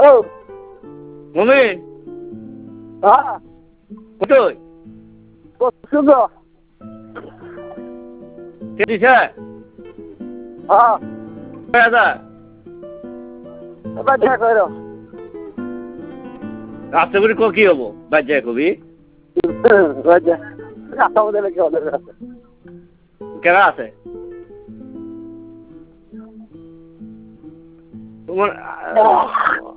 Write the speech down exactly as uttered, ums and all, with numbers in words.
মমিন হ্যাঁ কোথায় শুনো কে দিছে হ্যাঁ কয় হাজার এবার দেখা করো রাস্তা করে কি হবো বাজ্যা কবি রাস্তা মধ্যে কি হবে কেনা আছে তোমার